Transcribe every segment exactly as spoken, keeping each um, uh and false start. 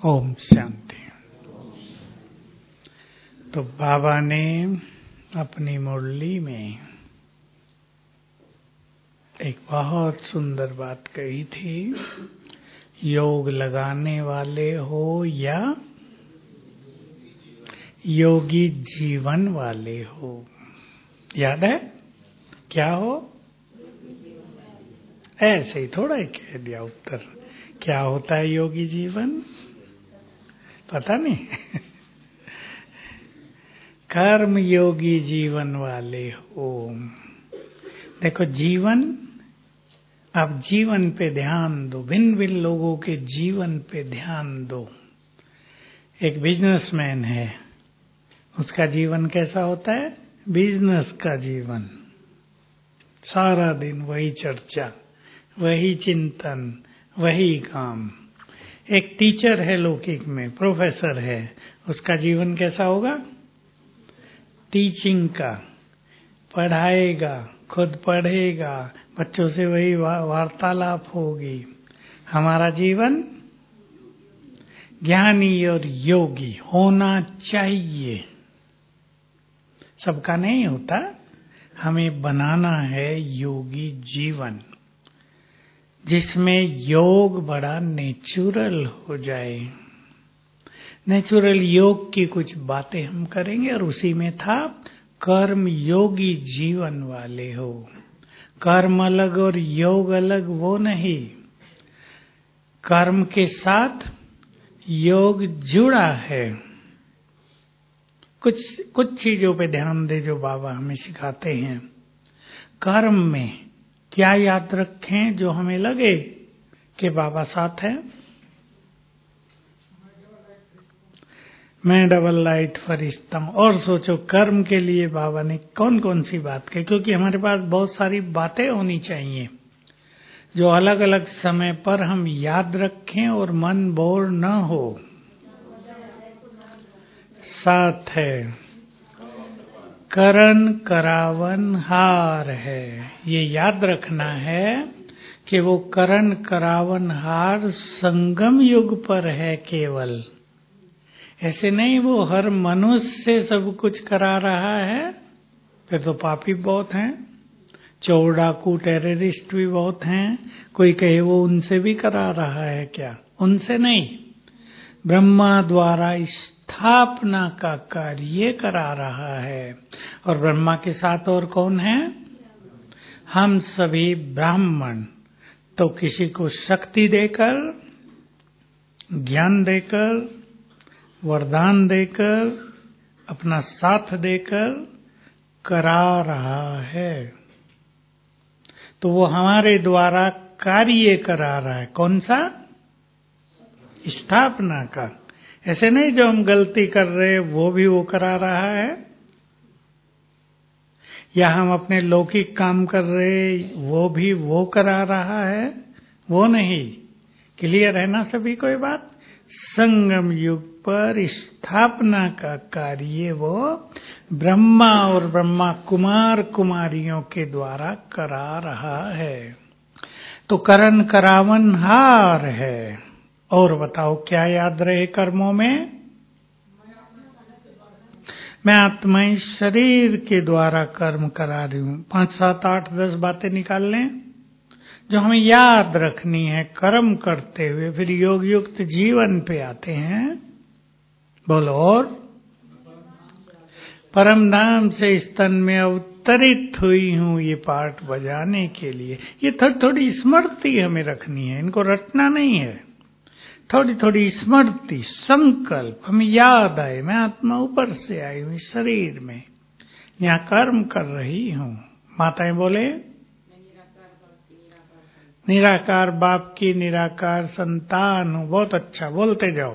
ओम शांति। तो बाबा ने अपनी मुरली में एक बहुत सुंदर बात कही थी, योग लगाने वाले हो या योगी जीवन वाले हो। याद है क्या हो? ऐसे ही थोड़ा ही कह दिया उत्तर। क्या होता है योगी जीवन? पता नहीं। कर्म योगी जीवन वाले हो। देखो जीवन, आप जीवन पे ध्यान दो, भिन्न भिन्न लोगों के जीवन पे ध्यान दो। एक बिजनेसमैन है, उसका जीवन कैसा होता है? बिजनेस का जीवन, सारा दिन वही चर्चा, वही चिंतन, वही काम। एक टीचर है लौकिक में, प्रोफेसर है, उसका जीवन कैसा होगा? टीचिंग का, पढ़ाएगा, खुद पढ़ेगा, बच्चों से वही वार्तालाप होगी। हमारा जीवन ज्ञानी और योगी होना चाहिए। सबका नहीं होता, हमें बनाना है योगी जीवन, जिसमें योग बड़ा नेचुरल हो जाए। नेचुरल योग की कुछ बातें हम करेंगे और उसी में था कर्म योगी जीवन वाले हो। कर्म अलग और योग अलग वो नहीं, कर्म के साथ योग जुड़ा है। कुछ कुछ चीजों पे ध्यान दे जो बाबा हमें सिखाते हैं। कर्म में क्या याद रखें जो हमें लगे कि बाबा साथ है? मैं डबल लाइट फरिश्ता हूं। और सोचो कर्म के लिए बाबा ने कौन कौन सी बात कही, क्योंकि हमारे पास बहुत सारी बातें होनी चाहिए जो अलग अलग समय पर हम याद रखें और मन बोर न हो। साथ है करण करावन हार है, ये याद रखना है कि वो करण करावन हार संगम युग पर है केवल। ऐसे नहीं वो हर मनुष्य से सब कुछ करा रहा है, फिर तो पापी बहुत हैं। चोर डाकू टेररिस्ट भी बहुत हैं। कोई कहे वो उनसे भी करा रहा है क्या? उनसे नहीं, ब्रह्मा द्वारा स्थापना का कार्य करा रहा है। और ब्रह्मा के साथ और कौन है? हम सभी ब्राह्मण। तो किसी को शक्ति देकर, ज्ञान देकर, वरदान देकर, अपना साथ देकर करा रहा है। तो वो हमारे द्वारा कार्य करा रहा है। कौन सा? स्थापना का। ऐसे नहीं जो हम गलती कर रहे वो भी वो करा रहा है, या हम अपने लौकिक काम कर रहे वो भी वो करा रहा है, वो नहीं। क्लियर है ना सभी को ये बात? संगम युग पर स्थापना का कार्य वो ब्रह्मा और ब्रह्मा कुमार कुमारियों के द्वारा करा रहा है। तो करण करावन हार है। और बताओ क्या याद रहे कर्मों में? मैं आत्मा इस शरीर के द्वारा कर्म करा रही हूं। पांच सात आठ दस बातें निकाल लें जो हमें याद रखनी है। कर्म करते हुए फिर योग युक्त जीवन पे आते हैं। बोलो। और परम धाम से स्तन में अवतरित हुई हूं ये पाठ बजाने के लिए। ये थोड़ी थोड़ी स्मृति हमें रखनी है, इनको रटना नहीं है। थोड़ी थोड़ी स्मृति, संकल्प हमें याद आए, मैं आत्मा ऊपर से आई हूं इस शरीर में, यहाँ कर्म कर रही हूं। माताएं बोले निराकार बाप की निराकार संतान हूं। बहुत अच्छा, बोलते जाओ।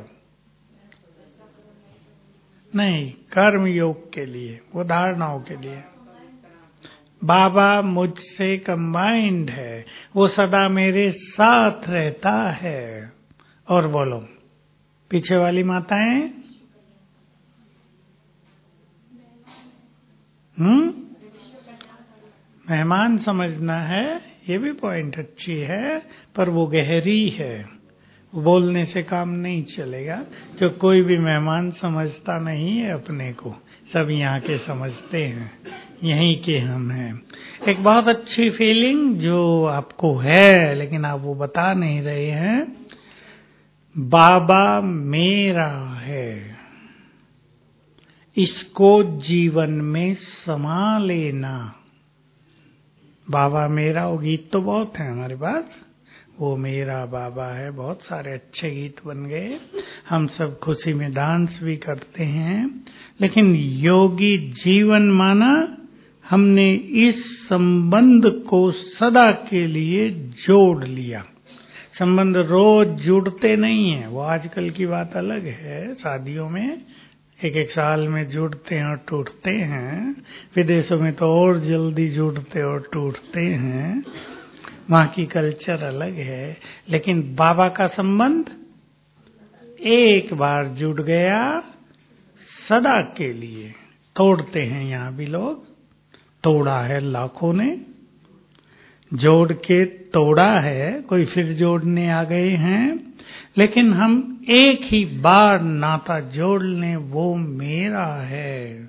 नहीं, कर्म योग के लिए, वो धारणाओं के लिए। बाबा मुझसे कंबाइंड है, वो सदा मेरे साथ रहता है। और बोलो पीछे वाली माताएं, हम्म मेहमान समझना है, ये भी पॉइंट अच्छी है, पर वो गहरी है। बोलने से काम नहीं चलेगा, जो कोई भी मेहमान समझता नहीं है अपने को, सब यहाँ के समझते हैं, यहीं के हम हैं। एक बहुत अच्छी फीलिंग जो आपको है लेकिन आप वो बता नहीं रहे हैं, बाबा मेरा है, इसको जीवन में समा लेना। बाबा मेरा, वो गीत तो बहुत है हमारे पास, वो मेरा बाबा है, बहुत सारे अच्छे गीत बन गए, हम सब खुशी में डांस भी करते हैं। लेकिन योगी जीवन माना हमने इस संबंध को सदा के लिए जोड़ लिया। संबंध रोज जुड़ते नहीं है, वो आजकल की बात अलग है, शादियों में एक एक साल में जुड़ते हैं और टूटते हैं, विदेशों में तो और जल्दी जुड़ते और टूटते हैं, वहाँ की कल्चर अलग है। लेकिन बाबा का संबंध एक बार जुड़ गया सदा के लिए। तोड़ते हैं यहाँ भी लोग, तोड़ा है लाखों ने, जोड़ के तोड़ा है, कोई फिर जोड़ने आ गए हैं। लेकिन हम एक ही बार नाता जोड़ लें, वो मेरा है,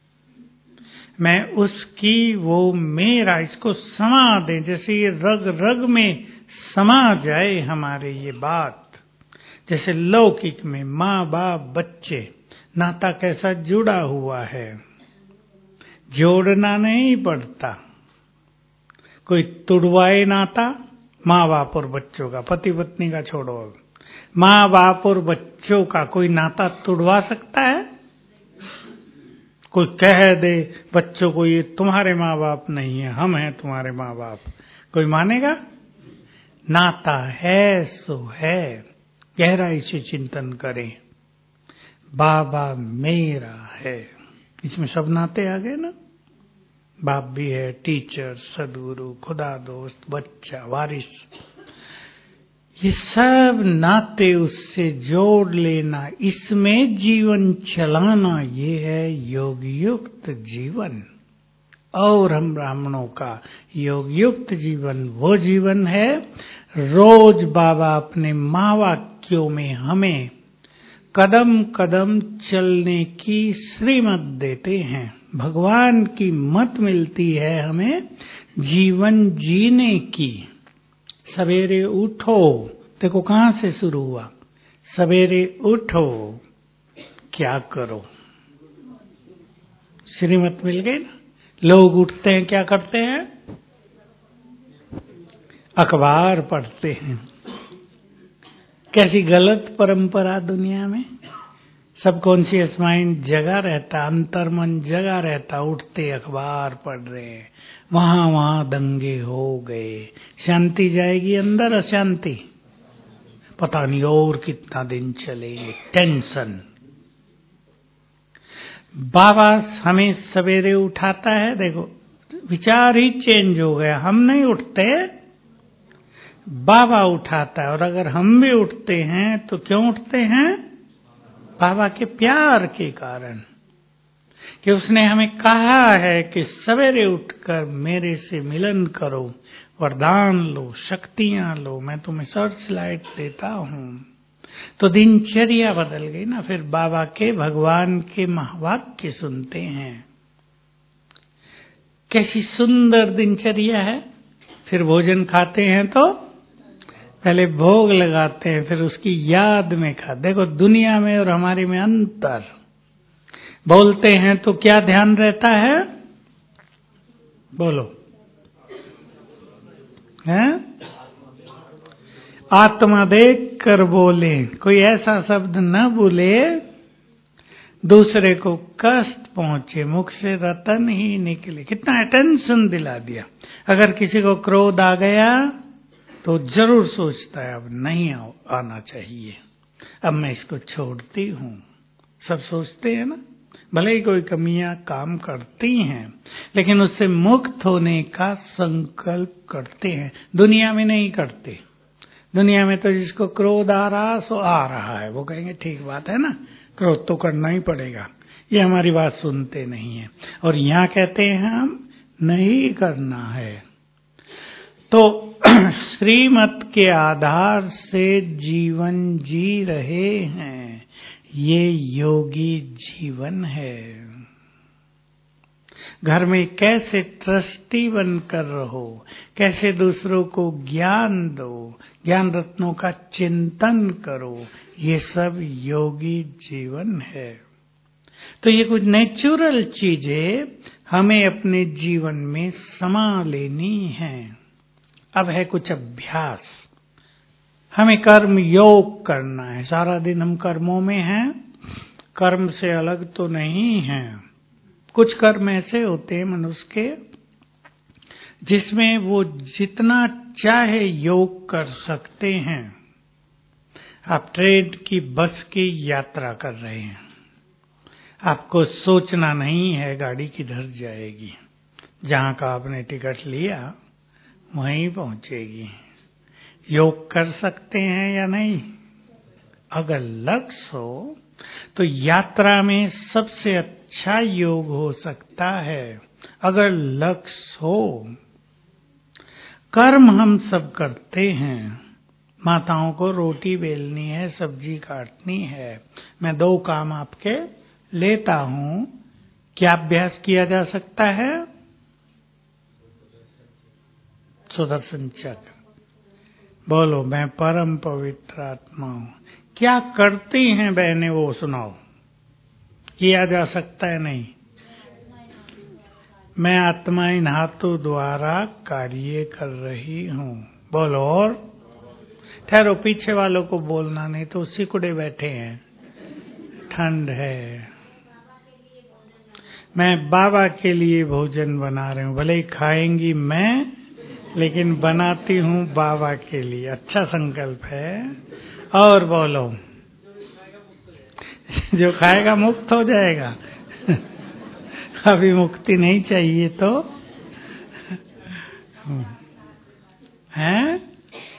मैं उसकी, वो मेरा, इसको समा दें, जैसे ये रग रग में समा जाए हमारे ये बात। जैसे लौकिक में माँ बाप बच्चे, नाता कैसा जुड़ा हुआ है, जोड़ना नहीं पड़ता। कोई तुड़वाए नाता, माँ बाप और बच्चों का, पति पत्नी का छोड़ो, माँ बाप और बच्चों का कोई नाता तुड़वा सकता है? कोई कह दे बच्चों को ये तुम्हारे माँ बाप नहीं है, हम हैं तुम्हारे माँ बाप, कोई मानेगा? नाता है सो है, गहराई से चिंतन करें, बाबा मेरा है, इसमें सब नाते आ गए ना। बाप भी है, टीचर, सदगुरु, खुदा दोस्त, बच्चा, वारिस, ये सब नाते उससे जोड़ लेना, इसमें जीवन चलाना, ये है योग युक्त जीवन। और हम ब्राह्मणों का योग युक्त जीवन वो जीवन है, रोज बाबा अपने महावाक्यों में हमें कदम कदम चलने की श्रीमत देते हैं, भगवान की मत मिलती है हमें जीवन जीने की। सवेरे उठो, देखो कहाँ से शुरू हुआ, सवेरे उठो, क्या करो, श्रीमत मिल गई ना। लोग उठते हैं, क्या करते हैं? अखबार पढ़ते हैं। कैसी गलत परंपरा दुनिया में, सबकॉन्शियस माइंड जगा रहता, अंतर्मन जगा रहता, उठते अखबार पढ़ रहे हैं, वहां वहां दंगे हो गए, शांति जाएगी अंदर, अशांति पता नहीं और कितना दिन चलेगी, टेंशन। बाबा हमें सवेरे उठाता है, देखो विचार ही चेंज हो गया, हम नहीं उठते, बाबा उठाता है। और अगर हम भी उठते हैं तो क्यों उठते हैं? बाबा के प्यार के कारण, कि उसने हमें कहा है कि सवेरे उठकर मेरे से मिलन करो, वरदान लो, शक्तियां लो, मैं तुम्हें सर्च लाइट देता हूं। तो दिनचर्या बदल गई ना, फिर बाबा के, भगवान के महावाक्य सुनते हैं। कैसी सुंदर दिनचर्या है। फिर भोजन खाते हैं तो पहले भोग लगाते हैं, फिर उसकी याद में खा। देखो दुनिया में और हमारे में अंतर। बोलते हैं तो क्या ध्यान रहता है? बोलो, हैं? आत्मा देख कर बोले, कोई ऐसा शब्द न बोले दूसरे को कष्ट पहुंचे, मुख से रतन ही निकले। कितना अटेंशन दिला दिया। अगर किसी को क्रोध आ गया तो जरूर सोचता है अब नहीं आना चाहिए, अब मैं इसको छोड़ती हूँ। सब सोचते हैं ना, भले ही कोई कमियां काम करती हैं, लेकिन उससे मुक्त होने का संकल्प करते हैं। दुनिया में नहीं करते। दुनिया में तो जिसको क्रोध आ रहा सो आ रहा है, वो कहेंगे ठीक बात है ना, क्रोध तो करना ही पड़ेगा, ये हमारी बात सुनते नहीं है। और यहाँ कहते हैं हम नहीं करना है। तो श्रीमत के आधार से जीवन जी रहे हैं, ये योगी जीवन है। घर में कैसे ट्रस्टी बनकर रहो, कैसे दूसरों को ज्ञान दो, ज्ञान रत्नों का चिंतन करो, ये सब योगी जीवन है। तो ये कुछ नेचुरल चीजें हमें अपने जीवन में समा लेनी हैं। अब है कुछ अभ्यास। हमें कर्म योग करना है। सारा दिन हम कर्मों में हैं, कर्म से अलग तो नहीं हैं। कुछ कर्म ऐसे होते हैं मनुष्य के जिसमें वो जितना चाहे योग कर सकते हैं। आप ट्रेन की बस की यात्रा कर रहे हैं, आपको सोचना नहीं है गाड़ी किधर जाएगी, जहां का आपने टिकट लिया वहीं पहुंचेगी। योग कर सकते हैं या नहीं? अगर लक्ष्य हो तो यात्रा में सबसे अच्छा योग हो सकता है, अगर लक्ष्य हो। कर्म हम सब करते हैं। माताओं को रोटी बेलनी है, सब्जी काटनी है। मैं दो काम आपके लेता हूं, क्या अभ्यास किया जा सकता है? सुदर्शन चक्र। बोलो, मैं परम पवित्र आत्मा हूं। क्या करती हैं बहनें वो सुनाओ। किया जा सकता है नहीं? मैं आत्मा इन हाथों द्वारा कार्य कर रही हूं। बोलो। और ठहरो, पीछे वालों को बोलना नहीं तो सिकुड़े बैठे हैं, ठंड है। मैं बाबा के लिए भोजन बना रही हूं। भले ही खाएंगी मैं, लेकिन बनाती हूं बाबा के लिए। अच्छा संकल्प है। और बोलो, जो खाएगा मुक्त हो जाएगा। अभी मुक्ति नहीं चाहिए तो हैं?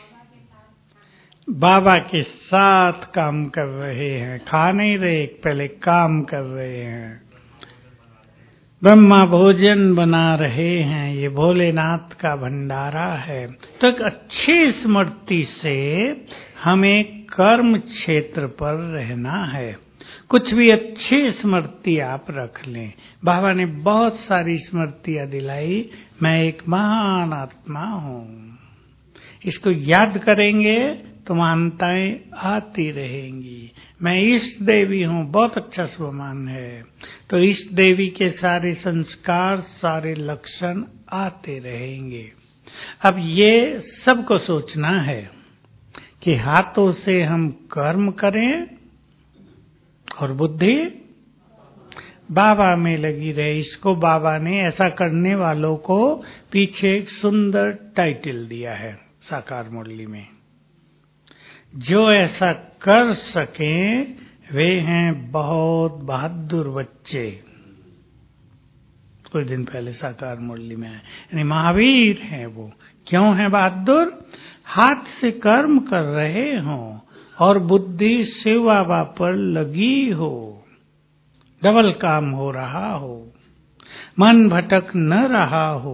बाबा के साथ काम कर रहे हैं, खा नहीं रहे, पहले काम कर रहे हैं। ब्रह्मा भोजन बना रहे हैं, ये भोलेनाथ का भंडारा है। तो एक अच्छी स्मृति से हमें कर्म क्षेत्र पर रहना है। कुछ भी अच्छी स्मृति आप रख लें। बाबा ने बहुत सारी स्मृतियां दिलाई। मैं एक महान आत्मा हूं। इसको याद करेंगे तो महानताएं आती रहेंगी। मैं इष्ट देवी हूं, बहुत अच्छा स्वमान है। तो इष्ट देवी के सारे संस्कार, सारे लक्षण आते रहेंगे। अब ये सबको सोचना है कि हाथों से हम कर्म करें और बुद्धि बाबा में लगी रहे। इसको बाबा ने, ऐसा करने वालों को पीछे एक सुंदर टाइटल दिया है साकार मुरली में। जो ऐसा कर सकें वे हैं बहुत बहादुर बच्चे। कुछ दिन पहले साकार मुरली में आए, यानी महावीर हैं वो। क्यों हैं बहादुर? हाथ से कर्म कर रहे हों और बुद्धि शिव बाबा पर लगी हो, डबल काम हो रहा हो, मन भटक न रहा हो।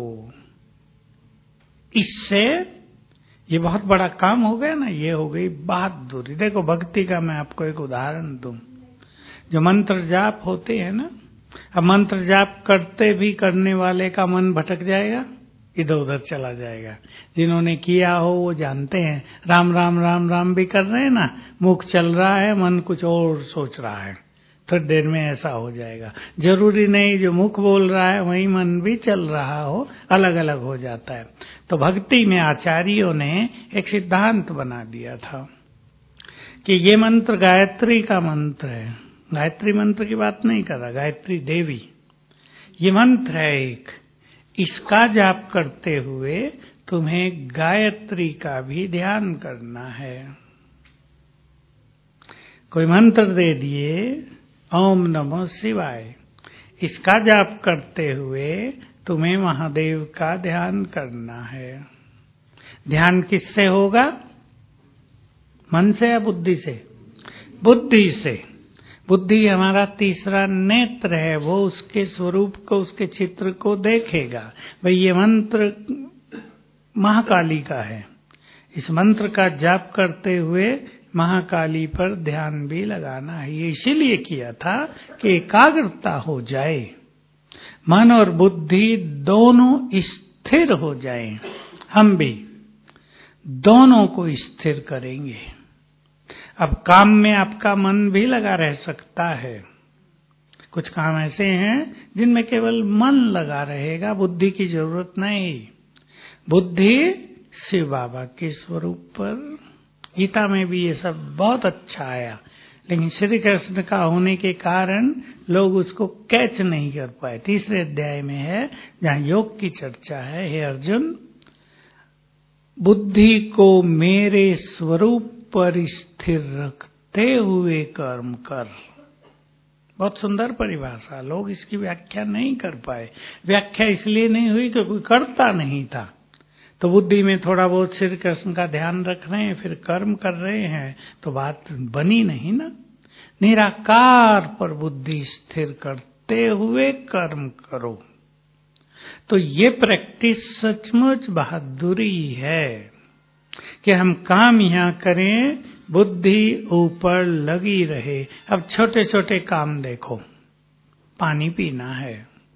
इससे ये बहुत बड़ा काम हो गया ना, ये हो गई बहादुरी। देखो, भक्ति का मैं आपको एक उदाहरण दूं। जो मंत्र जाप होते हैं ना, अब मंत्र जाप करते भी करने वाले का मन भटक जाएगा, इधर उधर चला जाएगा। जिन्होंने किया हो वो जानते हैं। राम राम राम राम भी कर रहे हैं ना, मुख चल रहा है, मन कुछ और सोच रहा है। थोड़ी देर में ऐसा हो जाएगा। जरूरी नहीं जो मुख बोल रहा है वही मन भी चल रहा हो, अलग अलग हो जाता है। तो भक्ति में आचार्यों ने एक सिद्धांत बना दिया था कि ये मंत्र गायत्री का मंत्र है। गायत्री मंत्र की बात नहीं कर रहा, गायत्री देवी ये मंत्र है एक। इसका जाप करते हुए तुम्हें गायत्री का भी ध्यान करना है। कोई मंत्र दे दिए, ओम नमः शिवाय, इसका जाप करते हुए तुम्हें महादेव का ध्यान करना है। ध्यान किससे होगा? मन से या बुद्धि से? बुद्धि से। बुद्धि हमारा तीसरा नेत्र है, वो उसके स्वरूप को, उसके चित्र को देखेगा। भाई ये मंत्र महाकाली का है। इस मंत्र का जाप करते हुए महाकाली पर ध्यान भी लगाना है। ये इसीलिए किया था कि एकाग्रता हो जाए, मन और बुद्धि दोनों स्थिर हो जाएं। हम भी दोनों को स्थिर करेंगे। अब काम में आपका मन भी लगा रह सकता है। कुछ काम ऐसे हैं जिनमें केवल मन लगा रहेगा, बुद्धि की जरूरत नहीं। बुद्धि शिव बाबा के स्वरूप पर, गीता में भी ये सब बहुत अच्छा आया, लेकिन श्री कृष्ण का होने के कारण लोग उसको कैच नहीं कर पाए। तीसरे अध्याय में है जहाँ योग की चर्चा है। हे अर्जुन, बुद्धि को मेरे स्वरूप पर स्थिर रखते हुए कर्म कर। बहुत सुंदर परिभाषा, लोग इसकी व्याख्या नहीं कर पाए। व्याख्या इसलिए नहीं हुई कि कोई करता नहीं था। तो बुद्धि में थोड़ा बहुत श्री कृष्ण का ध्यान रख रहे हैं, फिर कर्म कर रहे हैं, तो बात बनी नहीं ना। निराकार पर बुद्धि स्थिर करते हुए कर्म करो। तो ये प्रैक्टिस सचमुच बहादुरी है कि हम काम यहां करें, बुद्धि ऊपर लगी रहे। अब छोटे छोटे काम देखो, पानी पीना है,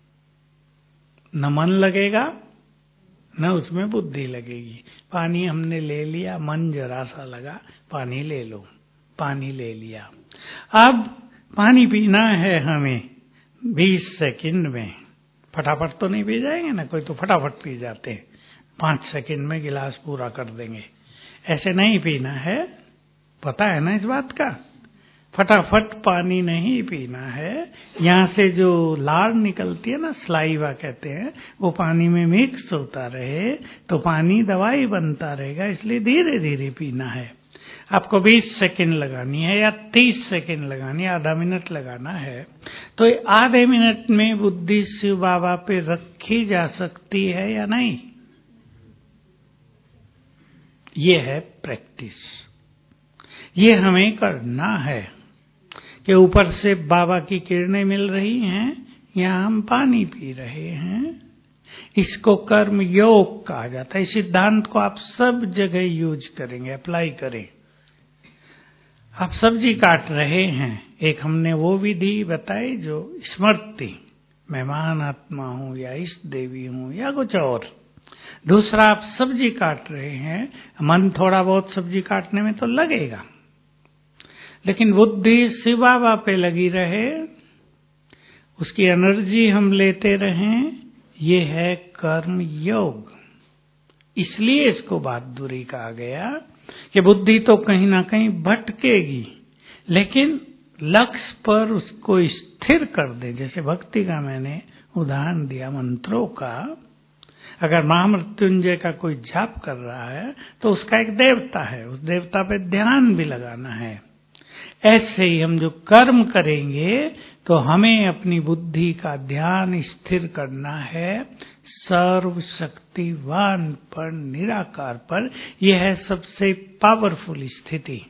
न मन लगेगा न उसमें बुद्धि लगेगी। पानी हमने ले लिया, मन जरा सा लगा, पानी ले लो, पानी ले लिया। अब पानी पीना है हमें बीस सेकंड में, फटाफट तो नहीं पी जाएंगे ना, कोई तो फटाफट पी जाते हैं, पांच सेकंड में गिलास पूरा कर देंगे। ऐसे नहीं पीना है, पता है ना इस बात का। फटाफट पानी नहीं पीना है। यहाँ से जो लार निकलती है ना, स्लाइवा कहते हैं, वो पानी में मिक्स होता रहे तो पानी दवाई बनता रहेगा, इसलिए धीरे धीरे पीना है। आपको बीस सेकंड लगानी है या तीस सेकंड लगानी है, आधा मिनट लगाना है, तो आधे मिनट में बुद्धि शिव बाबा पे रखी जा सकती है या नहीं? ये है प्रैक्टिस। ये हमें करना है कि ऊपर से बाबा की किरणें मिल रही हैं, यहाँ हम पानी पी रहे हैं। इसको कर्म योग कहा जाता है। इस सिद्धांत को आप सब जगह यूज करेंगे, अप्लाई करें। आप सब्जी काट रहे हैं, एक हमने वो विधि बताई जो स्मृति, मैं महान आत्मा हूँ या इष्ट देवी हूँ या कुछ और। दूसरा, आप सब्जी काट रहे हैं, मन थोड़ा बहुत सब्जी काटने में तो लगेगा, लेकिन बुद्धि शिव बाबा पे लगी रहे, उसकी एनर्जी हम लेते रहें, ये है कर्म योग। इसलिए इसको बहादुरी कहा गया कि बुद्धि तो कहीं ना कहीं भटकेगी, लेकिन लक्ष्य पर उसको स्थिर कर दे। जैसे भक्ति का मैंने उदाहरण दिया मंत्रों का, अगर महामृत्युंजय का कोई जाप कर रहा है तो उसका एक देवता है, उस देवता पे ध्यान भी लगाना है। ऐसे ही हम जो कर्म करेंगे तो हमें अपनी बुद्धि का ध्यान स्थिर करना है सर्वशक्तिवान पर, निराकार पर। यह है सबसे पावरफुल स्थिति।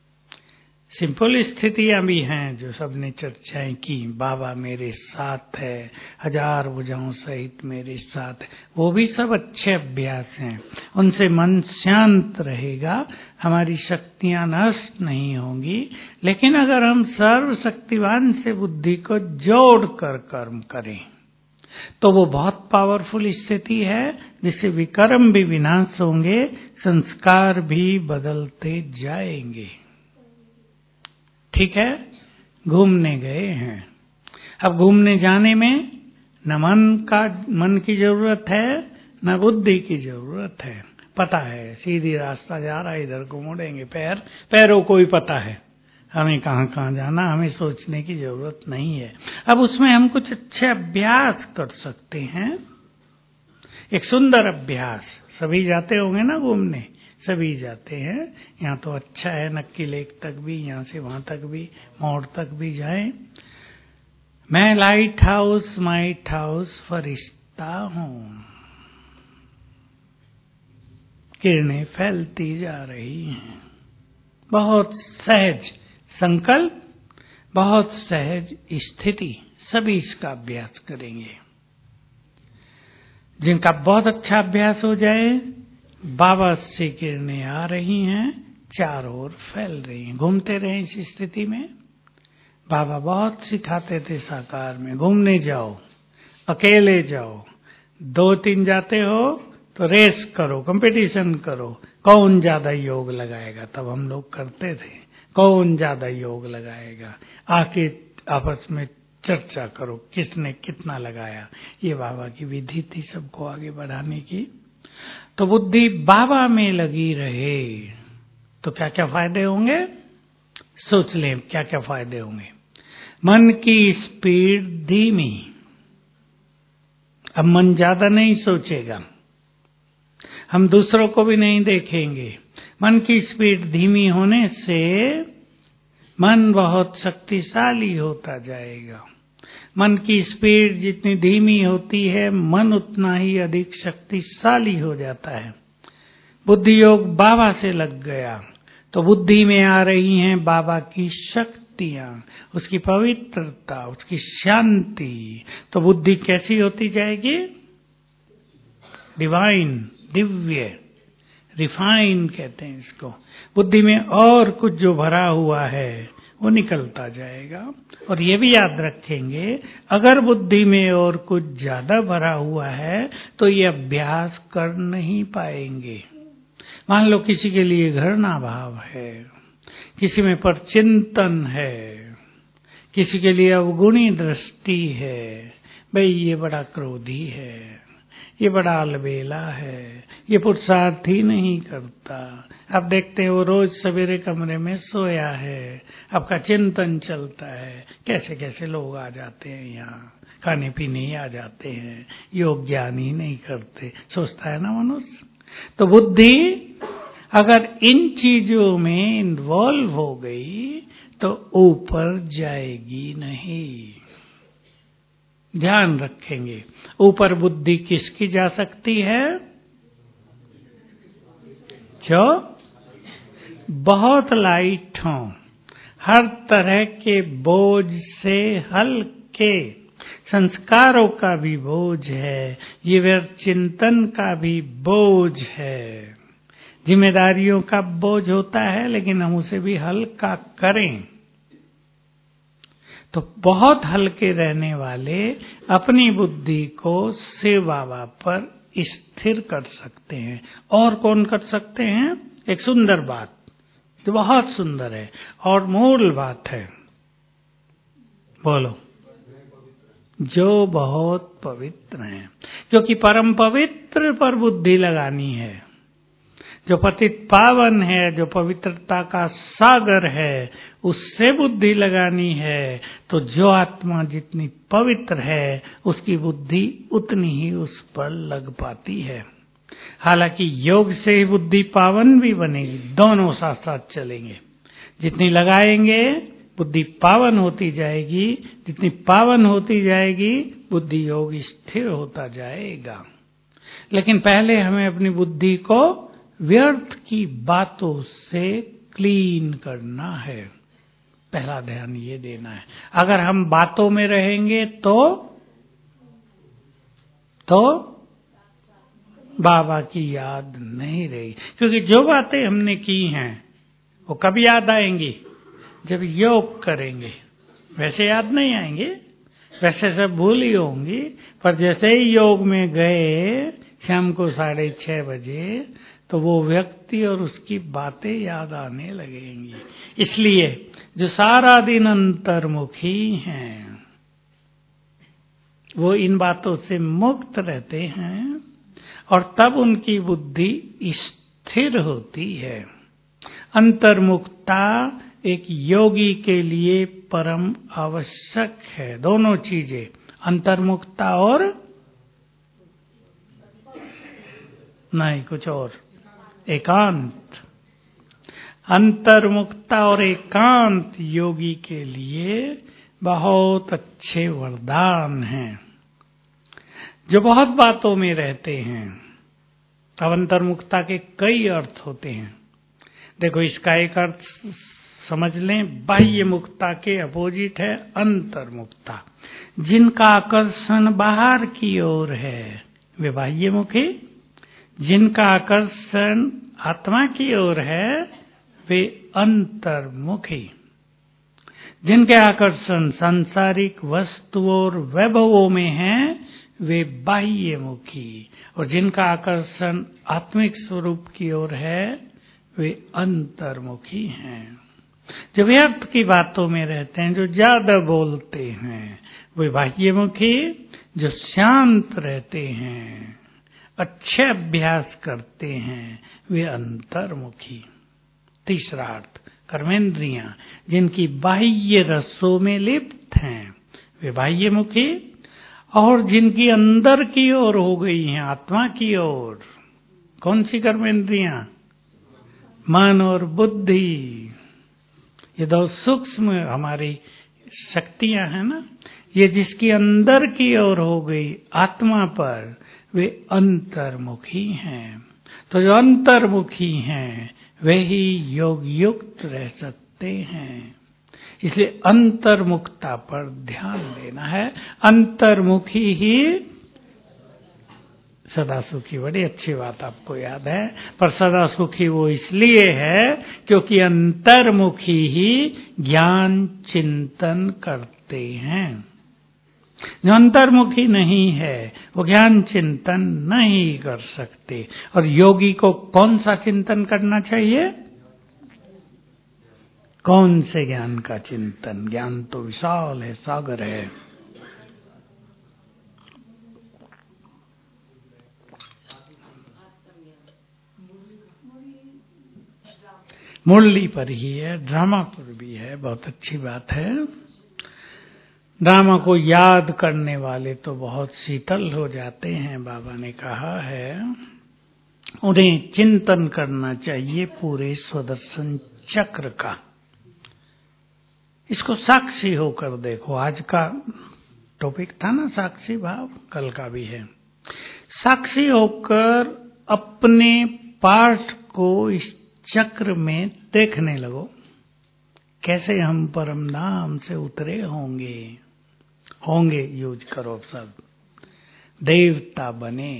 सिंपल स्थितियां भी हैं जो सबने चर्चाएं की, बाबा मेरे साथ है, हजार भुजाओं सहित मेरे साथ है, वो भी सब अच्छे अभ्यास हैं। उनसे मन शांत रहेगा, हमारी शक्तियां नष्ट नहीं होंगी। लेकिन अगर हम सर्वशक्तिवान से बुद्धि को जोड़ कर कर्म करें तो वो बहुत पावरफुल स्थिति है, जिससे विकर्म भी विनाश होंगे, संस्कार भी बदलते जाएंगे। ठीक है, घूमने गए हैं, अब घूमने जाने में न मन का मन की जरूरत है न बुद्धि की जरूरत है। पता है सीधी रास्ता जा रहा है, इधर को मुड़ेंगे, पैर पैरों को ही पता है हमें कहाँ कहाँ जाना, हमें सोचने की जरूरत नहीं है। अब उसमें हम कुछ अच्छे अभ्यास कर सकते हैं। एक सुंदर अभ्यास, सभी जाते होंगे ना घूमने, सभी जाते हैं। यहाँ तो अच्छा है, नक्की लेक तक भी, यहाँ से वहां तक भी, मोड़ तक भी जाएं। मैं लाइट हाउस माइट हाउस फरिश्ता हूँ, किरणें फैलती जा रही हैं। बहुत सहज संकल्प, बहुत सहज स्थिति, सभी इसका अभ्यास करेंगे। जिनका बहुत अच्छा अभ्यास हो जाए, बाबा से किरणें आ रही हैं, चारों ओर फैल रही हैं। घूमते रहे इस स्थिति में। बाबा बहुत सिखाते थे साकार में, घूमने जाओ, अकेले जाओ, दो तीन जाते हो तो रेस करो, कंपटीशन करो, कौन ज्यादा योग लगाएगा। तब हम लोग करते थे, कौन ज्यादा योग लगाएगा, आके आपस में चर्चा करो किसने कितना लगाया। ये बाबा की विधि थी सबको आगे बढ़ाने की। तो बुद्धि बाबा में लगी रहे तो क्या क्या फायदे होंगे, सोच लें क्या क्या फायदे होंगे। मन की स्पीड धीमी, अब मन ज्यादा नहीं सोचेगा, हम दूसरों को भी नहीं देखेंगे। मन की स्पीड धीमी होने से मन बहुत शक्तिशाली होता जाएगा। मन की स्पीड जितनी धीमी होती है, मन उतना ही अधिक शक्तिशाली हो जाता है। बुद्धि योग बाबा से लग गया तो बुद्धि में आ रही हैं बाबा की शक्तियां, उसकी पवित्रता, उसकी शांति। तो बुद्धि कैसी होती जाएगी, डिवाइन, दिव्य, रिफाइन कहते हैं इसको। बुद्धि में और कुछ जो भरा हुआ है वो निकलता जाएगा। और ये भी याद रखेंगे, अगर बुद्धि में और कुछ ज्यादा भरा हुआ है तो ये अभ्यास कर नहीं पाएंगे। मान लो किसी के लिए घृणा भाव है, किसी में पर चिंतन है, किसी के लिए अवगुणी दृष्टि है, भाई ये बड़ा क्रोधी है, ये बड़ा अलबेला है, ये पुरुषार्थ ही नहीं करता। अब देखते हो रोज सवेरे कमरे में सोया है, आपका चिंतन चलता है, कैसे कैसे लोग आ जाते हैं यहाँ, खाने पीने ही आ जाते हैं, योग ज्ञान ही नहीं करते, सोचता है ना मनुष्य। तो बुद्धि अगर इन चीजों में इन्वॉल्व हो गई तो ऊपर जाएगी नहीं। ध्यान रखेंगे, ऊपर बुद्धि किसकी जा सकती है, जो बहुत लाइट हो, हर तरह के बोझ से हल्के, संस्कारों का भी बोझ है, ये व्यर्थ चिंतन का भी बोझ है, जिम्मेदारियों का बोझ होता है, लेकिन हम उसे भी हल्का करें। तो बहुत हल्के रहने वाले अपनी बुद्धि को शिव बाबा पर स्थिर कर सकते हैं। और कौन कर सकते हैं, एक सुंदर बात जो बहुत सुंदर है और मूल बात है, बोलो, जो बहुत पवित्र हैं, क्योंकि परम पवित्र पर बुद्धि लगानी है। जो पतित पावन है, जो पवित्रता का सागर है, उससे बुद्धि लगानी है। तो जो आत्मा जितनी पवित्र है उसकी बुद्धि उतनी ही उस पर लग पाती है। हालांकि योग से ही बुद्धि पावन भी बनेगी, दोनों साथ साथ चलेंगे। जितनी लगाएंगे बुद्धि पावन होती जाएगी, जितनी पावन होती जाएगी बुद्धि योग स्थिर होता जाएगा। लेकिन पहले हमें अपनी बुद्धि को व्यर्थ की बातों से क्लीन करना है, पहला ध्यान ये देना है। अगर हम बातों में रहेंगे तो तो बाबा की याद नहीं रही, क्योंकि जो बातें हमने की हैं वो कब याद आएंगी, जब योग करेंगे। वैसे याद नहीं आएंगे, वैसे सब भूल ही होंगी, पर जैसे ही योग में गए शाम को साढ़े छह बजे तो वो व्यक्ति और उसकी बातें याद आने लगेंगी। इसलिए जो सारा दिन अंतर्मुखी हैं वो इन बातों से मुक्त रहते हैं और तब उनकी बुद्धि स्थिर होती है। अंतर्मुखता एक योगी के लिए परम आवश्यक है। दोनों चीजें, अंतर्मुखता और नहीं कुछ और, एकांत। अंतर्मुखता और एकांत योगी के लिए बहुत अच्छे वरदान हैं। जो बहुत बातों में रहते हैं, अब अंतर्मुखता के कई अर्थ होते हैं। देखो इसका एक अर्थ समझ लें, बाह्य मुक्ता के अपोजिट है अंतर्मुखता। जिनका आकर्षण बाहर की ओर है वे बाह्य मुखी, जिनका आकर्षण आत्मा की ओर है वे अंतर्मुखी, जिनके आकर्षण सांसारिक वस्तुओं और वैभवों में हैं वे बाह्यमुखी, और जिनका आकर्षण आत्मिक स्वरूप की ओर है वे अंतर्मुखी हैं। जो व्यर्थ की बातों में रहते हैं, जो ज्यादा बोलते हैं, वे बाह्यमुखी। जो शांत रहते हैं, अच्छे अभ्यास करते हैं, वे अंतर्मुखी। तीसरा अर्थ, कर्मेंद्रियां जिनकी बाह्य रसों में लिप्त हैं वे बाह्यमुखी, और जिनकी अंदर की ओर हो गई हैं, आत्मा की ओर। कौन सी कर्मेंद्रियां? मन और बुद्धि। ये दो सूक्ष्म हमारी शक्तियां हैं ना, ये जिसकी अंदर की ओर हो गई आत्मा पर, वे अंतर्मुखी हैं। तो जो अंतर्मुखी हैं वे ही योग युक्त रह सकते हैं। इसलिए अंतर्मुखता पर ध्यान देना है। अंतर्मुखी ही सदा सुखी। बड़ी अच्छी बात आपको याद है। पर सदा सुखी वो इसलिए है क्योंकि अंतर्मुखी ही ज्ञान चिंतन करते हैं। जो अंतर्मुखी नहीं है वो ज्ञान चिंतन नहीं कर सकते। और योगी को कौन सा चिंतन करना चाहिए? कौन से ज्ञान का चिंतन? ज्ञान तो विशाल है, सागर है। मुरली पर ही है, ड्रामा पर भी है। बहुत अच्छी बात है। ड्रामा को याद करने वाले तो बहुत शीतल हो जाते हैं, बाबा ने कहा है। उन्हें चिंतन करना चाहिए पूरे स्वदर्शन चक्र का। इसको साक्षी होकर देखो। आज का टॉपिक था ना साक्षी भाव, कल का भी है। साक्षी होकर अपने पाठ को इस चक्र में देखने लगो। कैसे हम परम धाम से उतरे होंगे होंगे यूज करो सब, देवता बने।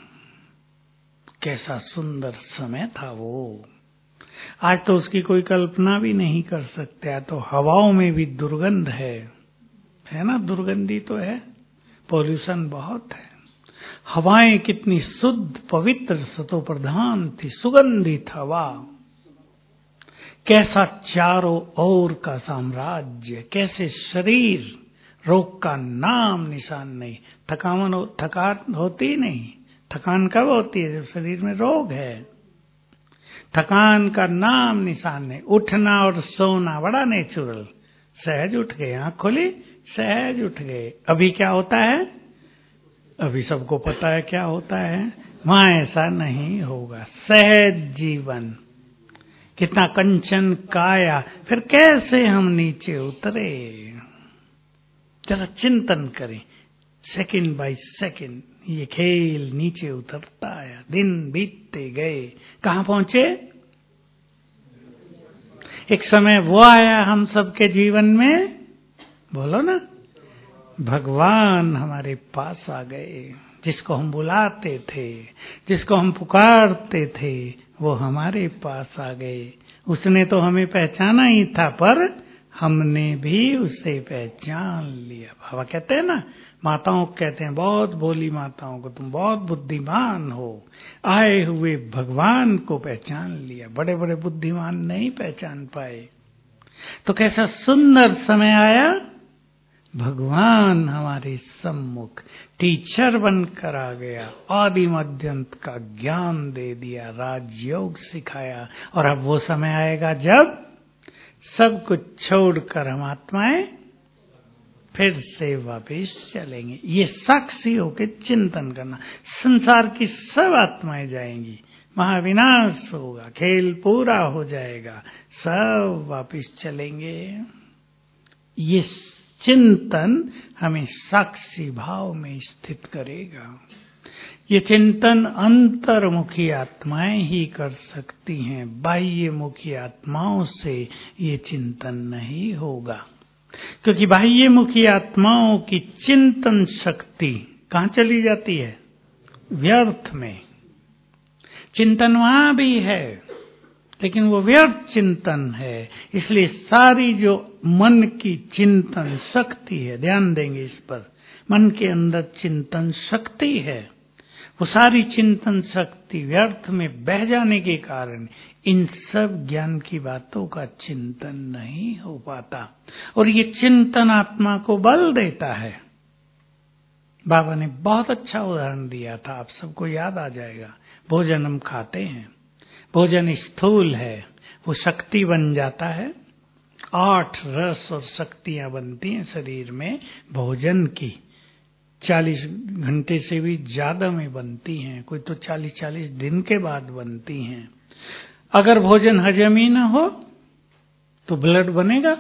कैसा सुंदर समय था वो। आज तो उसकी कोई कल्पना भी नहीं कर सकते। तो हवाओं में भी दुर्गंध है, है ना? दुर्गंधी तो है, पॉल्यूशन बहुत है। हवाएं कितनी शुद्ध पवित्र सतो प्रधान थी, सुगंधित हवा। कैसा चारों ओर का साम्राज्य, कैसे शरीर, रोग का नाम निशान नहीं। थकान हो, थकान होती नहीं। थकान कब होती है? जब शरीर में रोग है। थकान का नाम निशान नहीं। उठना और सोना बड़ा नेचुरल। सहज उठ गए, आंख खोली, सहज उठ गए। अभी क्या होता है? अभी सबको पता है क्या होता है। वहां ऐसा नहीं होगा। सहज जीवन, कितना कंचन काया। फिर कैसे हम नीचे उतरे? जरा चिंतन करें। सेकंड बाय सेकंड ये खेल नीचे उतरता आया। दिन बीतते गए, कहां पहुंचे? एक समय वो आया हम सबके जीवन में, बोलो ना, भगवान हमारे पास आ गए। जिसको हम बुलाते थे, जिसको हम पुकारते थे, वो हमारे पास आ गए। उसने तो हमें पहचाना ही था, पर हमने भी उसे पहचान लिया। बाबा कहते हैं ना, माताओं को कहते हैं, बहुत भोली माताओं को, तुम बहुत बुद्धिमान हो, आए हुए भगवान को पहचान लिया। बड़े बड़े बुद्धिमान नहीं पहचान पाए। तो कैसा सुंदर समय आया, भगवान हमारे सम्मुख टीचर बनकर आ गया। आदि मध्यंत का ज्ञान दे दिया, राजयोग सिखाया। और अब वो समय आएगा जब सब कुछ छोड़कर हम आत्माएं फिर से वापस चलेंगे। ये साक्षी होकर चिंतन करना। संसार की सब आत्माएं जाएंगी, महाविनाश होगा, खेल पूरा हो जाएगा, सब वापस चलेंगे। ये चिंतन हमें साक्षी भाव में स्थित करेगा। ये चिंतन अंतर्मुखी आत्माएं ही कर सकती हैं। बाह्यमुखी आत्माओं से ये चिंतन नहीं होगा, क्योंकि बाह्यमुखी आत्माओं की चिंतन शक्ति कहाँ चली जाती है? व्यर्थ में। चिंतन वहां भी है, लेकिन वो व्यर्थ चिंतन है। इसलिए सारी जो मन की चिंतन शक्ति है, ध्यान देंगे इस पर, मन के अंदर चिंतन शक्ति है, वो सारी चिंतन शक्ति व्यर्थ में बह जाने के कारण इन सब ज्ञान की बातों का चिंतन नहीं हो पाता। और ये चिंतन आत्मा को बल देता है। बाबा ने बहुत अच्छा उदाहरण दिया था, आप सबको याद आ जाएगा। भोजन हम खाते हैं, भोजन स्थूल है, वो शक्ति बन जाता है। आठ रस और शक्तियां बनती हैं शरीर में भोजन की, चालीस घंटे से भी ज्यादा में बनती हैं, कोई तो चालीस चालीस दिन के बाद बनती हैं। अगर भोजन हजम ही ना हो तो ब्लड बनेगा,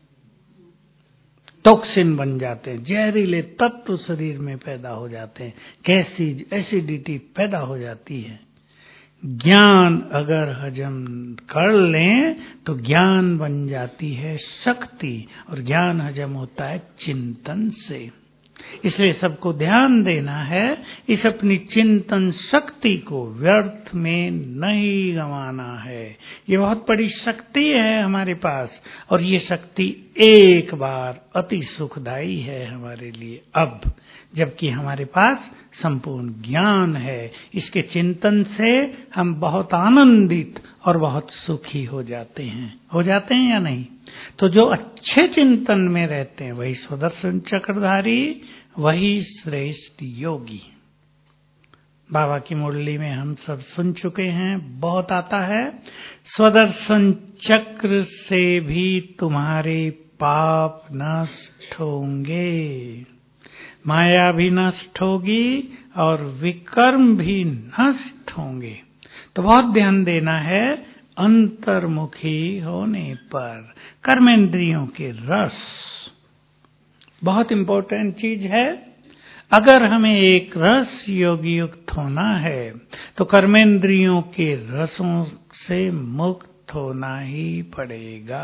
टॉक्सिन बन जाते हैं, जहरीले तत्व शरीर में पैदा हो जाते हैं, कैसी एसिडिटी पैदा हो जाती है। ज्ञान अगर हजम कर लें तो ज्ञान बन जाती है शक्ति, और ज्ञान हजम होता है चिंतन से। इसलिए सबको ध्यान देना है, इस अपनी चिंतन शक्ति को व्यर्थ में नहीं गंवाना है। ये बहुत बड़ी शक्ति है हमारे पास, और ये शक्ति एक बार अति सुखदायी है हमारे लिए अब, जबकि हमारे पास संपूर्ण ज्ञान है। इसके चिंतन से हम बहुत आनंदित और बहुत सुखी हो जाते हैं। हो जाते हैं या नहीं? तो जो अच्छे चिंतन में रहते हैं वही सुदर्शन चक्रधारी, वही श्रेष्ठ योगी। बाबा की मुरली में हम सब सुन चुके हैं, बहुत आता है, स्वदर्शन चक्र से भी तुम्हारे पाप नष्ट होंगे, माया भी नष्ट होगी और विकर्म भी नष्ट होंगे। तो बहुत ध्यान देना है अंतर्मुखी होने पर। कर्मेंद्रियों के रस बहुत इंपॉर्टेंट चीज है। अगर हमें एक रस योगी युक्त होना है तो कर्मेंद्रियों के रसों से मुक्त होना ही पड़ेगा।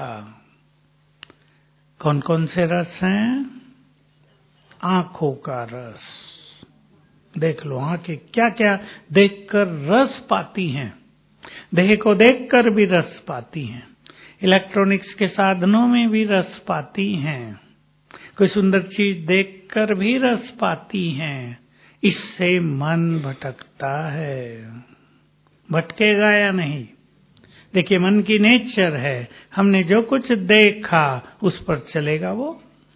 कौन कौन से रस हैं? आंखों का रस, देख लो आंखें क्या क्या देखकर रस पाती हैं, देह को देखकर भी रस पाती हैं, इलेक्ट्रॉनिक्स के साधनों में भी रस पाती हैं, कोई सुंदर चीज देखकर भी रस पाती हैं। इससे मन भटकता है, भटकेगा या नहीं? देखिए मन की नेचर है, हमने जो कुछ देखा उस पर चलेगा, वो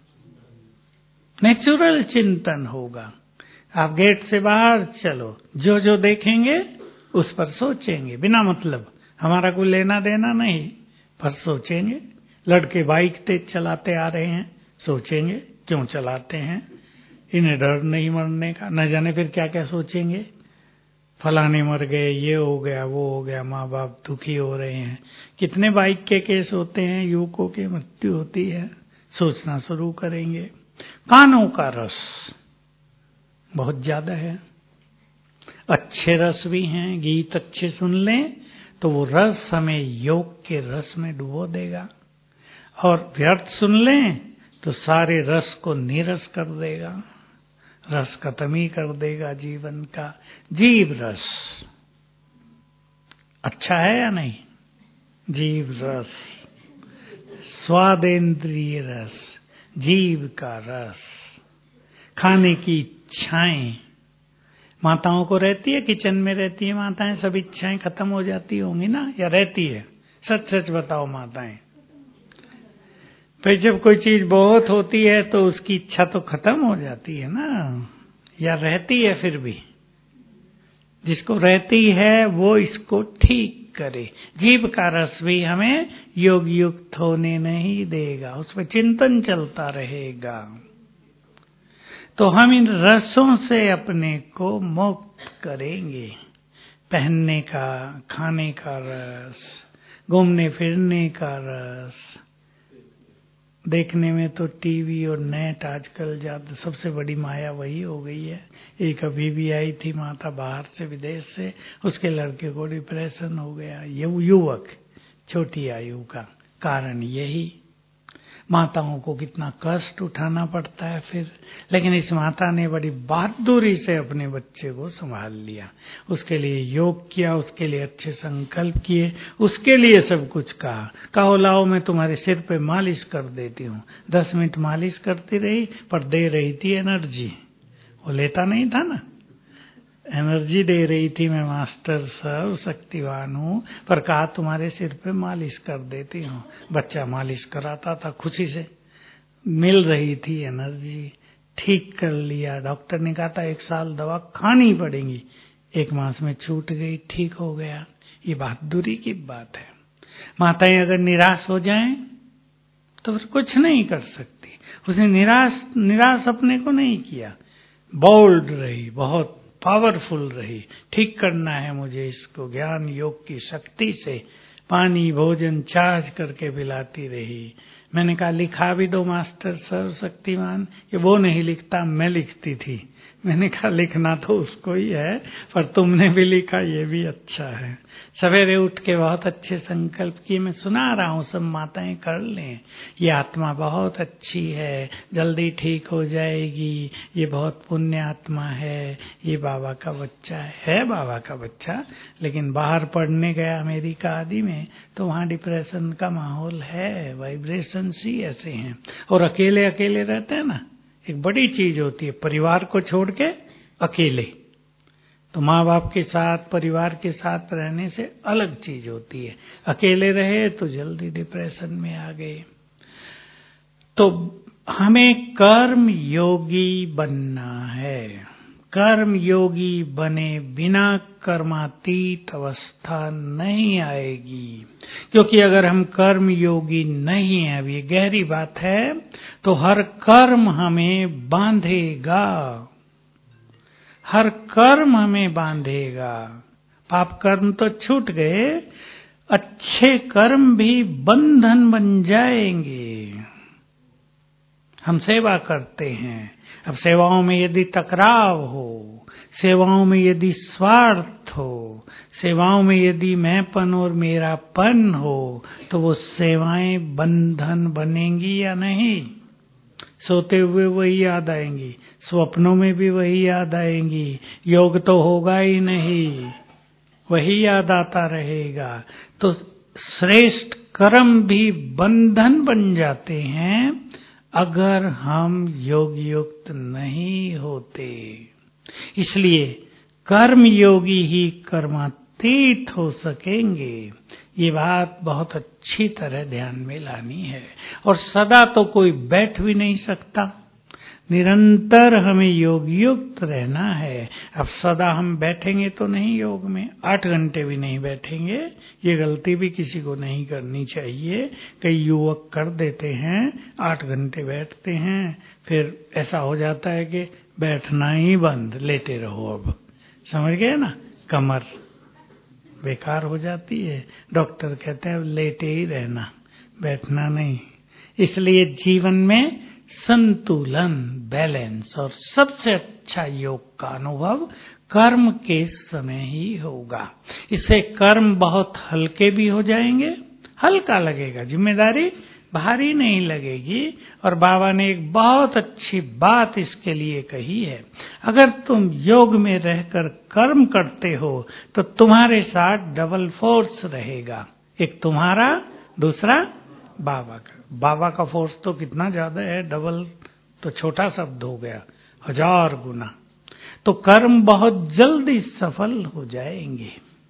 नेचुरल चिंतन होगा। आप गेट से बाहर चलो, जो जो देखेंगे उस पर सोचेंगे, बिना मतलब, हमारा कोई लेना देना नहीं, पर सोचेंगे। लड़के बाइक तेज चलाते आ रहे हैं, सोचेंगे क्यों चलाते हैं, इन्हें डर नहीं मरने का, न जाने फिर क्या क्या सोचेंगे, फलाने मर गए, ये हो गया, वो हो गया, माँ बाप दुखी हो रहे हैं। कितने बाइक के केस होते हैं, युवकों की मृत्यु होती है, सोचना शुरू करेंगे। कानों का रस बहुत ज्यादा है, अच्छे रस भी हैं, गीत अच्छे सुन लें तो वो रस हमें योग के रस में डुबो देगा, और व्यर्थ सुन लें तो सारे रस को नीरस कर देगा, रस खत्म ही कर देगा जीवन का। जीव रस अच्छा है या नहीं? जीव रस, स्वादेंद्रिय रस, जीव का रस, खाने की इच्छाएं। माताओं को रहती है, किचन में रहती है माताएं, सब इच्छाएं खत्म हो जाती होंगी ना, या रहती है? सच सच बताओ माताएं। फिर जब कोई चीज बहुत होती है तो उसकी इच्छा तो खत्म हो जाती है ना, या रहती है फिर भी? जिसको रहती है वो इसको ठीक करे। जीव का रस भी हमें योग युक्त होने नहीं देगा, उस पर चिंतन चलता रहेगा। तो हम इन रसों से अपने को मुक्त करेंगे। पहनने का, खाने का रस, घूमने फिरने का रस, देखने में तो टीवी और नेट आजकल ज्यादा सबसे बड़ी माया वही हो गई है। एक अभी भी आई थी माता बाहर से, विदेश से, उसके लड़के को डिप्रेशन हो गया, ये युवक छोटी आयु का, कारण यही। माताओं को कितना कष्ट उठाना पड़ता है फिर, लेकिन इस माता ने बड़ी बहादुरी से अपने बच्चे को संभाल लिया, उसके लिए योग किया, उसके लिए अच्छे संकल्प किए, उसके लिए सब कुछ कहा। कहो लाओ मैं तुम्हारे सिर पे मालिश कर देती हूँ। दस मिनट मालिश करती रही, पर दे रही थी एनर्जी, वो लेता नहीं था ना, एनर्जी दे रही थी। मैं मास्टर सर्व शक्तिवान हूँ, पर कहा तुम्हारे सिर पे मालिश कर देती हूँ। बच्चा मालिश कराता था, खुशी से मिल रही थी एनर्जी, ठीक कर लिया। डॉक्टर ने कहा था एक साल दवा खानी पड़ेगी, एक मास में छूट गई, ठीक हो गया। ये बहादुरी की बात है। माताएं अगर निराश हो जाएं तो फिर कुछ नहीं कर सकती। उसने निराश निराश अपने को नहीं किया, बोल्ड रही, बहुत पावरफुल रही। ठीक करना है मुझे इसको, ज्ञान योग की शक्ति से पानी भोजन चार्ज करके पिलाती रही। मैंने कहा लिखा भी दो मास्टर सर्वशक्तिमान, कि वो नहीं लिखता, मैं लिखती थी। मैंने कहा लिखना तो उसको ही है, पर तुमने भी लिखा, ये भी अच्छा है। सवेरे उठ के बहुत अच्छे संकल्प किए। मैं सुना रहा हूँ, सब माताएं कर लें। ये आत्मा बहुत अच्छी है, जल्दी ठीक हो जाएगी, ये बहुत पुण्य आत्मा है, ये बाबा का बच्चा है, है बाबा का बच्चा। लेकिन बाहर पढ़ने गया अमेरिका आदि में, तो वहाँ डिप्रेशन का माहौल है, वाइब्रेशन ही ऐसे हैं। और अकेले अकेले रहते हैं ना, एक बड़ी चीज होती है परिवार को छोड़ के अकेले। तो माँ बाप के साथ, परिवार के साथ रहने से अलग चीज होती है। अकेले रहे तो जल्दी डिप्रेशन में आ गए। तो हमें कर्म योगी बनना है। कर्म योगी बने बिना कर्मातीत अवस्था नहीं आएगी। क्योंकि अगर हम कर्म योगी नहीं हैं, अब ये गहरी बात है, तो हर कर्म हमें बांधेगा, हर कर्म हमें बांधेगा। पाप कर्म तो छूट गए, अच्छे कर्म भी बंधन बन जाएंगे। हम सेवा करते हैं, अब सेवाओं में यदि टकराव हो, सेवाओं में यदि स्वार्थ हो, सेवाओं में यदि मैंपन और मेरापन हो, तो वो सेवाएं बंधन बनेंगी या नहीं? सोते हुए वही याद आएंगी, स्वप्नों में भी वही याद आएंगी, योग तो होगा ही नहीं, वही याद आता रहेगा। तो श्रेष्ठ कर्म भी बंधन बन जाते हैं अगर हम योग युक्त नहीं होते। इसलिए कर्म योगी ही कर्मातीत हो सकेंगे। ये बात बहुत अच्छी तरह ध्यान में लानी है। और सदा तो कोई बैठ भी नहीं सकता, निरंतर हमें योग युक्त रहना है। अब सदा हम बैठेंगे तो नहीं, योग में आठ घंटे भी नहीं बैठेंगे, ये गलती भी किसी को नहीं करनी चाहिए। कई युवक कर देते हैं, आठ घंटे बैठते हैं, फिर ऐसा हो जाता है कि बैठना ही बंद, लेटे रहो। अब समझ गए ना, कमर बेकार हो जाती है। डॉक्टर कहते हैं लेटे ही रहना, बैठना नहीं। इसलिए जीवन में संतुलन, बैलेंस, और सबसे अच्छा योग का अनुभव कर्म के समय ही होगा। इससे कर्म बहुत हल्के भी हो जाएंगे, हल्का लगेगा, जिम्मेदारी भारी नहीं लगेगी। और बाबा ने एक बहुत अच्छी बात इसके लिए कही है, अगर तुम योग में रहकर कर्म करते हो तो तुम्हारे साथ डबल फोर्स रहेगा, एक तुम्हारा, दूसरा बाबा का। बाबा का फोर्स तो कितना ज्यादा है, डबल तो छोटा शब्द हो गया, हजार गुना। तो कर्म बहुत जल्दी सफल हो जाएंगे।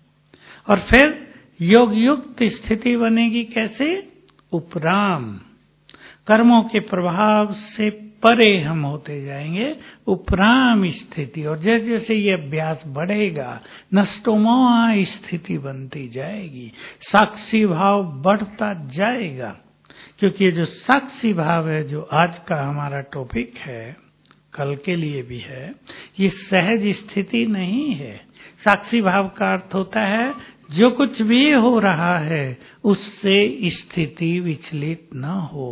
और फिर योग युक्त स्थिति बनेगी कैसे? उपराम, कर्मों के प्रभाव से परे हम होते जाएंगे, उपराम स्थिति। और जैसे जैसे ये अभ्यास बढ़ेगा, नष्टोमोह स्थिति बनती जाएगी, साक्षी भाव बढ़ता जाएगा। क्योंकि ये जो साक्षी भाव है, जो आज का हमारा टॉपिक है, कल के लिए भी है, ये सहज स्थिति नहीं है। साक्षी भाव का अर्थ होता है जो कुछ भी हो रहा है उससे स्थिति विचलित न हो,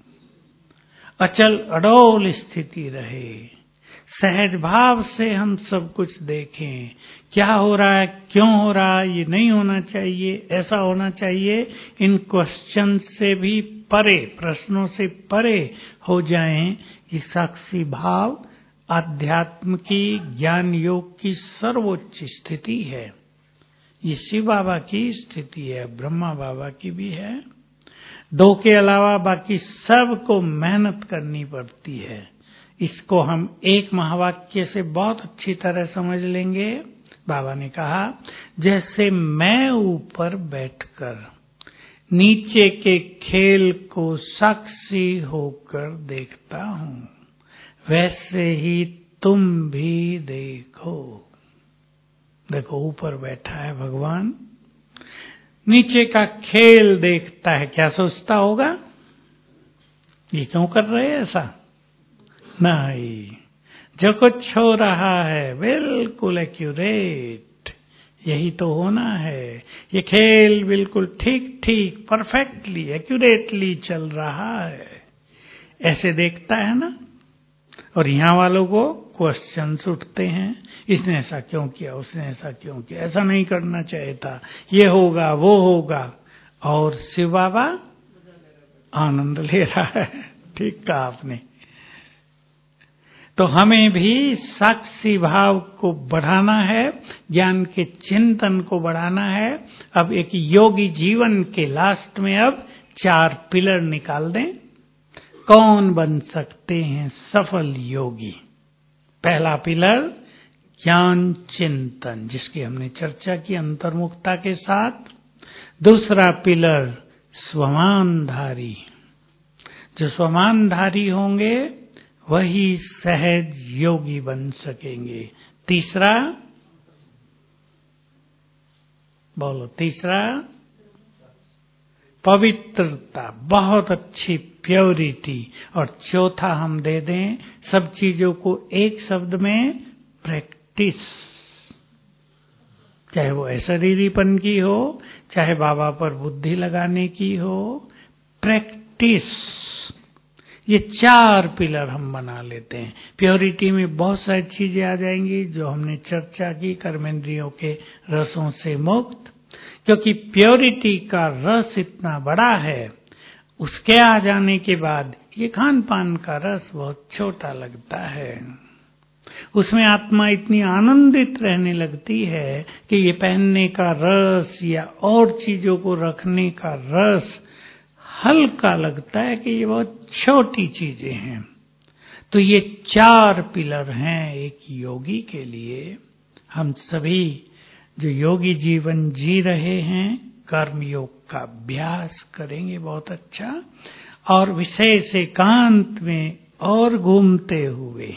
अचल अडोल स्थिति रहे, सहज भाव से हम सब कुछ देखें। क्या हो रहा है, क्यों हो रहा है, ये नहीं होना चाहिए, ऐसा होना चाहिए, इन क्वेश्चन से भी परे, प्रश्नों से परे हो जाएं, ये साक्षी भाव आध्यात्म की, ज्ञान योग की सर्वोच्च स्थिति है। ये शिव बाबा की स्थिति है, ब्रह्मा बाबा की भी है। दो के अलावा बाकी सबको मेहनत करनी पड़ती है। इसको हम एक महावाक्य से बहुत अच्छी तरह समझ लेंगे। बाबा ने कहा, जैसे मैं ऊपर बैठकर नीचे के खेल को साक्षी होकर देखता हूँ, वैसे ही तुम भी देखो। देखो, ऊपर बैठा है भगवान, नीचे का खेल देखता है, क्या सोचता होगा, ये क्यों कर रहे हैं ऐसा? नहीं, जो कुछ हो रहा है बिल्कुल एक्यूरेट, यही तो होना है। ये खेल बिल्कुल ठीक ठीक परफेक्टली एक्यूरेटली चल रहा है, ऐसे देखता है ना। और यहाँ वालों को क्वेश्चंस उठते हैं, इसने ऐसा क्यों किया, उसने ऐसा क्यों किया, ऐसा नहीं करना चाहिए था, ये होगा वो होगा। और शिव बाबा आनंद ले रहा है। ठीक कहा आपने। तो हमें भी साक्षी भाव को बढ़ाना है, ज्ञान के चिंतन को बढ़ाना है। अब एक योगी जीवन के लास्ट में अब चार पिलर निकाल दें, कौन बन सकते हैं सफल योगी। पहला पिलर ज्ञान चिंतन, जिसकी हमने चर्चा की अंतर्मुखता के साथ। दूसरा पिलर स्वमानधारी, जो स्वमानधारी होंगे वही सहज योगी बन सकेंगे। तीसरा, बोलो, तीसरा पवित्रता, बहुत अच्छी प्योरिटी। और चौथा हम दे दें सब चीजों को एक शब्द में, प्रैक्टिस। चाहे वो अशरीरीपन की हो, चाहे बाबा पर बुद्धि लगाने की हो, प्रैक्टिस। ये चार पिलर हम बना लेते हैं। प्योरिटी में बहुत सारी चीजें आ जाएंगी जो हमने चर्चा की, कर्मेंद्रियों के रसों से मुक्त, क्योंकि प्योरिटी का रस इतना बड़ा है। उसके आ जाने के बाद ये खान पान का रस बहुत छोटा लगता है। उसमें आत्मा इतनी आनंदित रहने लगती है कि ये पहनने का रस या और चीजों को रखने का रस हल्का लगता है कि ये बहुत छोटी चीजें हैं। तो ये चार पिलर हैं एक योगी के लिए। हम सभी जो योगी जीवन जी रहे हैं, कर्म योग का अभ्यास करेंगे बहुत अच्छा, और विशेष एकांत में और घूमते हुए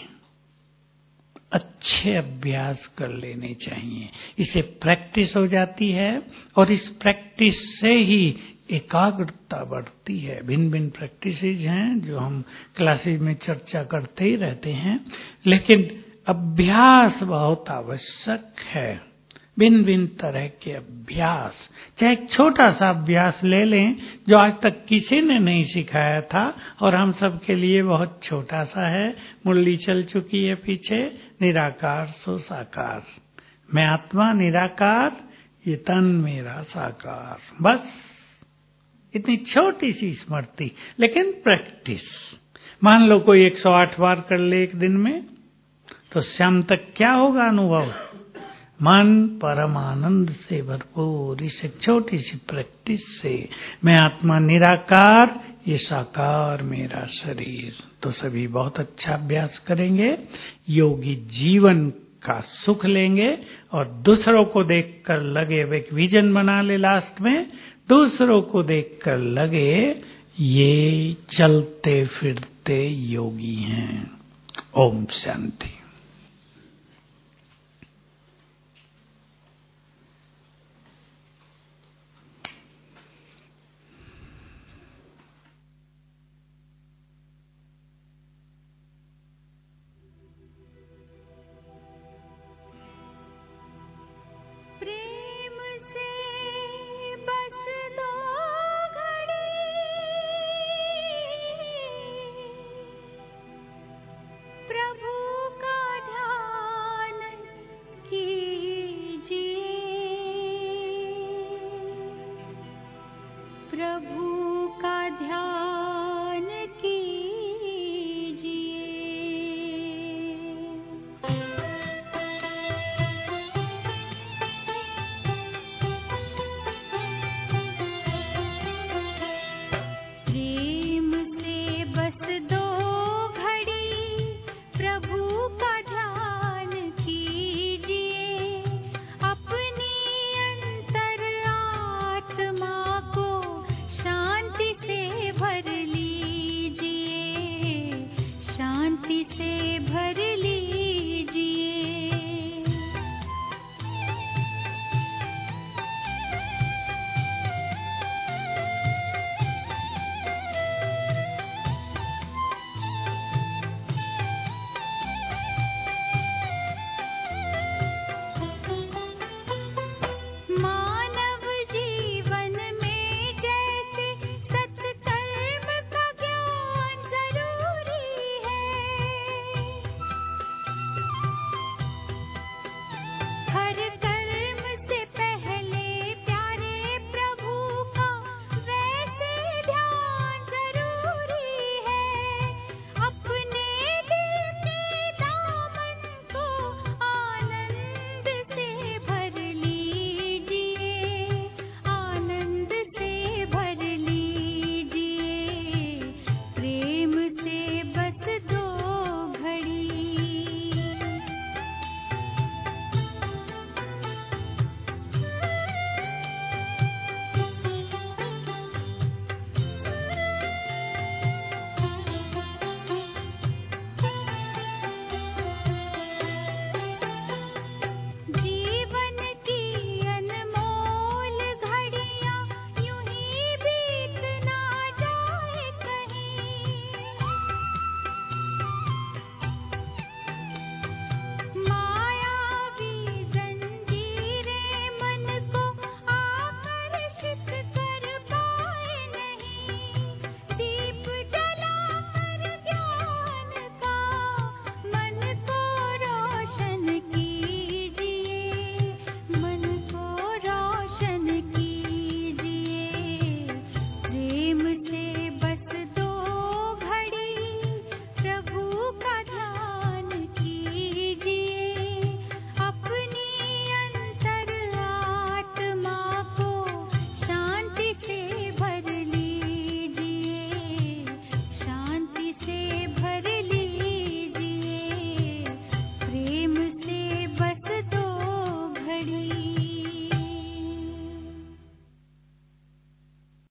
अच्छे अभ्यास कर लेने चाहिए। इसे प्रैक्टिस हो जाती है और इस प्रैक्टिस से ही एकाग्रता बढ़ती है। भिन्न भिन्न प्रैक्टिसेज हैं जो हम क्लासेज में चर्चा करते ही रहते हैं, लेकिन अभ्यास बहुत आवश्यक है। भिन्न भिन्न तरह के अभ्यास, चाहे एक छोटा सा अभ्यास ले लें जो आज तक किसी ने नहीं सिखाया था और हम सब के लिए बहुत छोटा सा है। मुरली चल चुकी है पीछे, निराकार सो साकार, मैं आत्मा निराकार, ये तन मेरा साकार। बस इतनी छोटी सी स्मृति, लेकिन प्रैक्टिस। मान लो कोई एक सौ आठ बार कर ले एक दिन में, तो शाम तक क्या होगा अनुभव? मन परम आनंद से भरपूर। इस छोटी सी प्रैक्टिस से मैं आत्मा निराकार, ये साकार मेरा शरीर। तो सभी बहुत अच्छा अभ्यास करेंगे, योगी जीवन का सुख लेंगे और दूसरों को देखकर लगे, एक विजन बना ले लास्ट में, दूसरों को देखकर लगे ये चलते फिरते योगी हैं। ओम शांति।